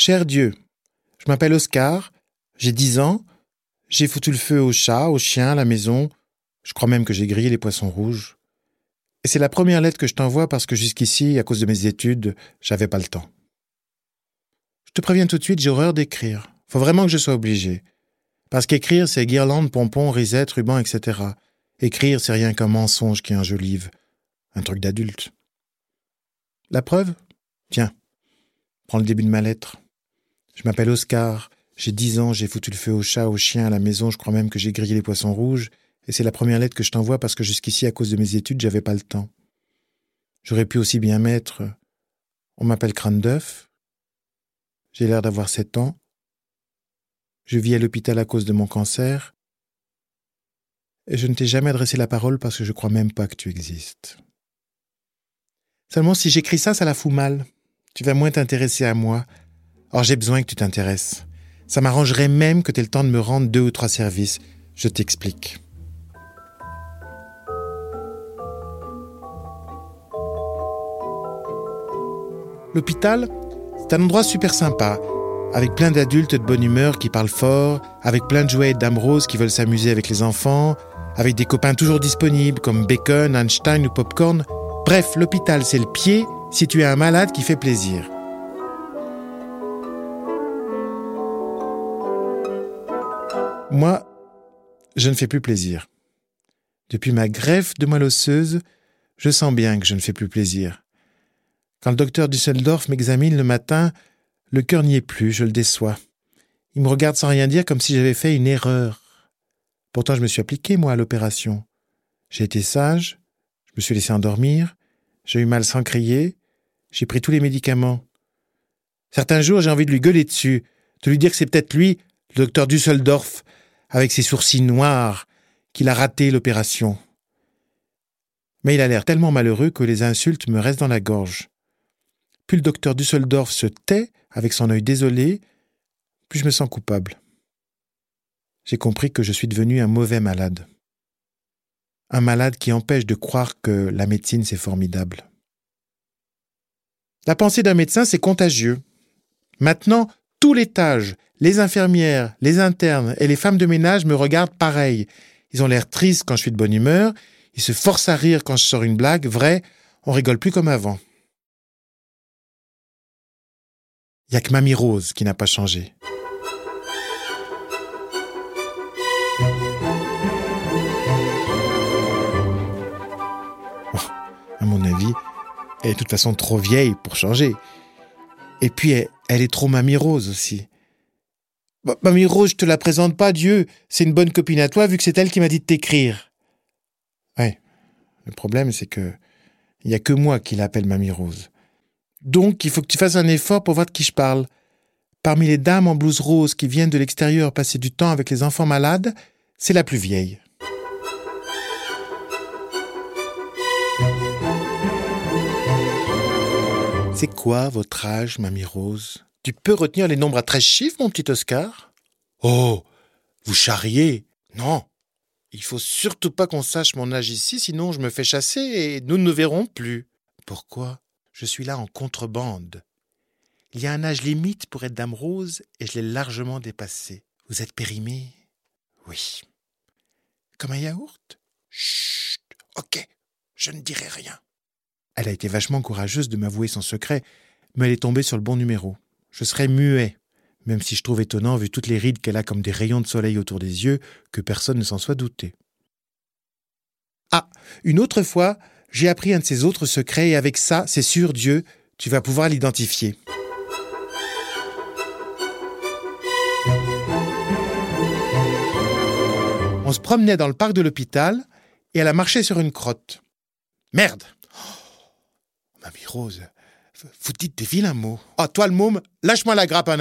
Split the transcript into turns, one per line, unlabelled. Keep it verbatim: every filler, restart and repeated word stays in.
Cher Dieu, je m'appelle Oscar, j'ai dix ans, j'ai foutu le feu aux chats, aux chiens, à la maison, je crois même que j'ai grillé les poissons rouges. Et c'est la première lettre que je t'envoie parce que jusqu'ici, à cause de mes études, j'avais pas le temps. Je te préviens tout de suite, j'ai horreur d'écrire. Faut vraiment que je sois obligé. Parce qu'écrire, c'est guirlande, pompons, risettes, rubans, et cetera. Écrire, c'est rien qu'un mensonge qui enjolive. Un truc d'adulte. La preuve ? Tiens, prends le début de ma lettre. Je m'appelle Oscar, j'ai dix ans, j'ai foutu le feu aux chats, aux chiens, à la maison, je crois même que j'ai grillé les poissons rouges, et c'est la première lettre que je t'envoie parce que jusqu'ici, à cause de mes études, j'avais pas le temps. J'aurais pu aussi bien mettre « On m'appelle Crâne d'œuf », j'ai l'air d'avoir sept ans, je vis à l'hôpital à cause de mon cancer, et je ne t'ai jamais adressé la parole parce que je crois même pas que tu existes. Seulement, si j'écris ça, ça la fout mal. Tu vas moins t'intéresser à moi. Or, j'ai besoin que tu t'intéresses. Ça m'arrangerait même que tu aies le temps de me rendre deux ou trois services. Je t'explique. L'hôpital, c'est un endroit super sympa, avec plein d'adultes de bonne humeur qui parlent fort, avec plein de jouets et de dames roses qui veulent s'amuser avec les enfants, avec des copains toujours disponibles comme Bacon, Einstein ou Popcorn. Bref, l'hôpital, c'est le pied si tu es un malade qui fait plaisir. Moi, je ne fais plus plaisir. Depuis ma greffe de moelle osseuse, je sens bien que je ne fais plus plaisir. Quand le docteur Düsseldorf m'examine le matin, le cœur n'y est plus, je le déçois. Il me regarde sans rien dire comme si j'avais fait une erreur. Pourtant, je me suis appliqué, moi, à l'opération. J'ai été sage, je me suis laissé endormir, j'ai eu mal sans crier, j'ai pris tous les médicaments. Certains jours, j'ai envie de lui gueuler dessus, de lui dire que c'est peut-être lui, le docteur Düsseldorf, avec ses sourcils noirs, qu'il a raté l'opération. Mais il a l'air tellement malheureux que les insultes me restent dans la gorge. Plus le docteur Düsseldorf se tait, avec son œil désolé, plus je me sens coupable. J'ai compris que je suis devenu un mauvais malade. Un malade qui empêche de croire que la médecine, c'est formidable. La pensée d'un médecin, c'est contagieux. Maintenant, tout l'étage, les infirmières, les internes et les femmes de ménage me regardent pareil. Ils ont l'air tristes quand je suis de bonne humeur, ils se forcent à rire quand je sors une blague. Vrai, on rigole plus comme avant. Il n'y a que Mamie Rose qui n'a pas changé. Bon, à mon avis, elle est de toute façon trop vieille pour changer. Et puis, elle, elle est trop Mamie Rose aussi. Bah, Mamie Rose, je te la présente pas, Dieu. C'est une bonne copine à toi, vu que c'est elle qui m'a dit de t'écrire. Ouais, le problème, c'est que il n'y a que moi qui l'appelle Mamie Rose. Donc, il faut que tu fasses un effort pour voir de qui je parle. Parmi les dames en blouse rose qui viennent de l'extérieur passer du temps avec les enfants malades, c'est la plus vieille. C'est quoi votre âge, Mamie Rose ? Tu peux retenir les nombres à treize chiffres, mon petit Oscar ? Oh, vous charriez ? Non, il faut surtout pas qu'on sache mon âge ici, sinon je me fais chasser et nous ne nous verrons plus. Pourquoi ? Je suis là en contrebande. Il y a un âge limite pour être dame rose et je l'ai largement dépassé. Vous êtes périmée ? Oui. Comme un yaourt ? Chut, ok, je ne dirai rien. Elle a été vachement courageuse de m'avouer son secret, mais elle est tombée sur le bon numéro. Je serais muet, même si je trouve étonnant, vu toutes les rides qu'elle a comme des rayons de soleil autour des yeux, que personne ne s'en soit douté. Ah, une autre fois, j'ai appris un de ses autres secrets et avec ça, c'est sûr, Dieu, tu vas pouvoir l'identifier. On se promenait dans le parc de l'hôpital et elle a marché sur une crotte. Merde ! Oh, Mamie Rose, vous dites des vilains mots. Ah, toi le môme, lâche-moi la grappe un